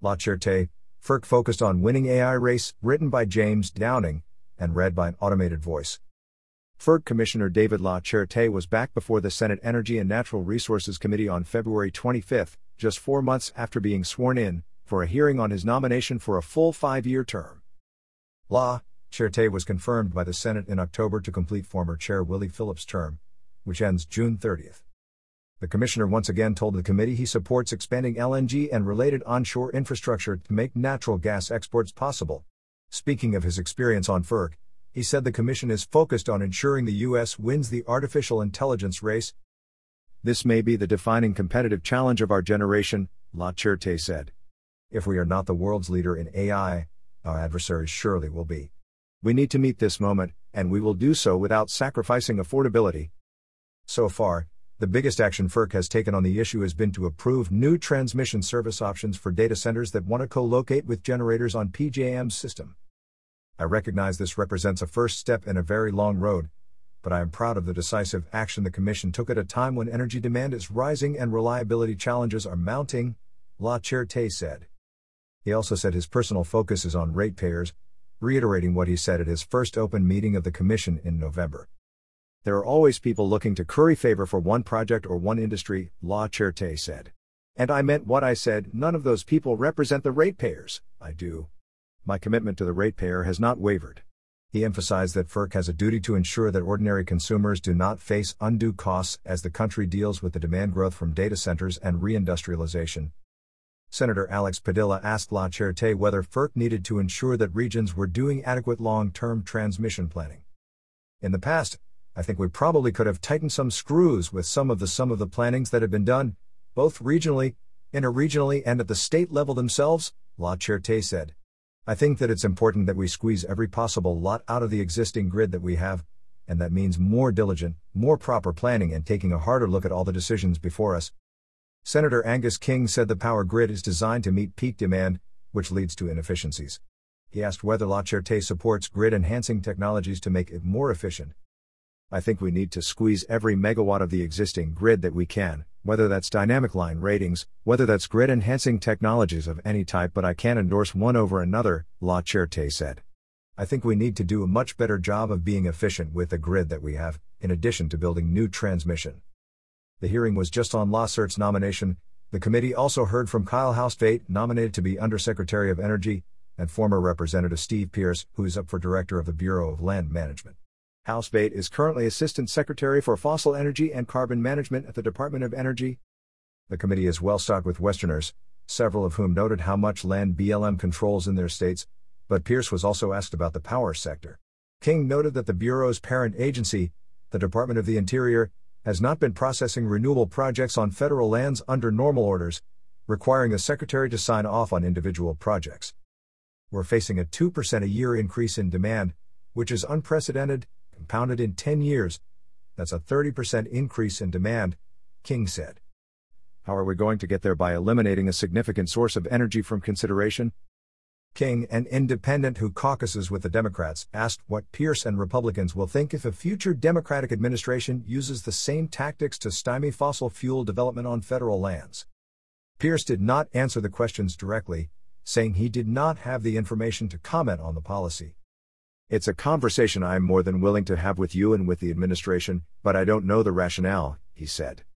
La Cherte, FERC focused on winning AI race, written by James Downing, and read by an automated voice. FERC Commissioner David La Cherte was back before the Senate Energy and Natural Resources Committee on February 25, just 4 months after being sworn in, for a hearing on his nomination for a full 5-year term. La Cherte was confirmed by the Senate in October to complete former Chair Willie Phillips' term, which ends June 30. The commissioner once again told the committee he supports expanding LNG and related onshore infrastructure to make natural gas exports possible. Speaking of his experience on FERC, he said the commission is focused on ensuring the U.S. wins the artificial intelligence race. This may be the defining competitive challenge of our generation, La Cherte said. If we are not the world's leader in AI, our adversaries surely will be. We need to meet this moment, and we will do so without sacrificing affordability. So far, the biggest action FERC has taken on the issue has been to approve new transmission service options for data centers that want to co-locate with generators on PJM's system. I recognize this represents a first step in a very long road, but I am proud of the decisive action the Commission took at a time when energy demand is rising and reliability challenges are mounting, La Cherte said. He also said his personal focus is on ratepayers, reiterating what he said at his first open meeting of the Commission in November. There are always people looking to curry favor for one project or one industry, La Cherte said. And I meant what I said, none of those people represent the ratepayers, I do. My commitment to the ratepayer has not wavered. He emphasized that FERC has a duty to ensure that ordinary consumers do not face undue costs as the country deals with the demand growth from data centers and reindustrialization. Senator Alex Padilla asked La Cherte whether FERC needed to ensure that regions were doing adequate long-term transmission planning. In the past, I think we probably could have tightened some screws with some of the plannings that have been done, both regionally, interregionally and at the state level themselves, La Cherte said. I think that it's important that we squeeze every possible lot out of the existing grid that we have, and that means more diligent, more proper planning and taking a harder look at all the decisions before us. Senator Angus King said the power grid is designed to meet peak demand, which leads to inefficiencies. He asked whether La Cherte supports grid-enhancing technologies to make it more efficient. I think we need to squeeze every megawatt of the existing grid that we can, whether that's dynamic line ratings, whether that's grid-enhancing technologies of any type, but I can't endorse one over another, La Cherte said. I think we need to do a much better job of being efficient with the grid that we have, in addition to building new transmission. The hearing was just on La Certe's nomination. The committee also heard from Kyle Housefate, nominated to be Undersecretary of Energy, and former Representative Steve Pearce, who is up for Director of the Bureau of Land Management. Housefate is currently Assistant Secretary for Fossil Energy and Carbon Management at the Department of Energy. The committee is well stocked with Westerners, several of whom noted how much land BLM controls in their states, but Pearce was also asked about the power sector. King noted that the Bureau's parent agency, the Department of the Interior, has not been processing renewable projects on federal lands under normal orders, requiring the Secretary to sign off on individual projects. We're facing a 2% a year increase in demand, which is unprecedented, compounded in 10 years. That's a 30% increase in demand, King said. How are we going to get there? By eliminating a significant source of energy from consideration? King, an independent who caucuses with the Democrats, asked what Pearce and Republicans will think if a future Democratic administration uses the same tactics to stymie fossil fuel development on federal lands. Pearce did not answer the questions directly, saying he did not have the information to comment on the policy. It's a conversation I'm more than willing to have with you and with the administration, but I don't know the rationale, he said.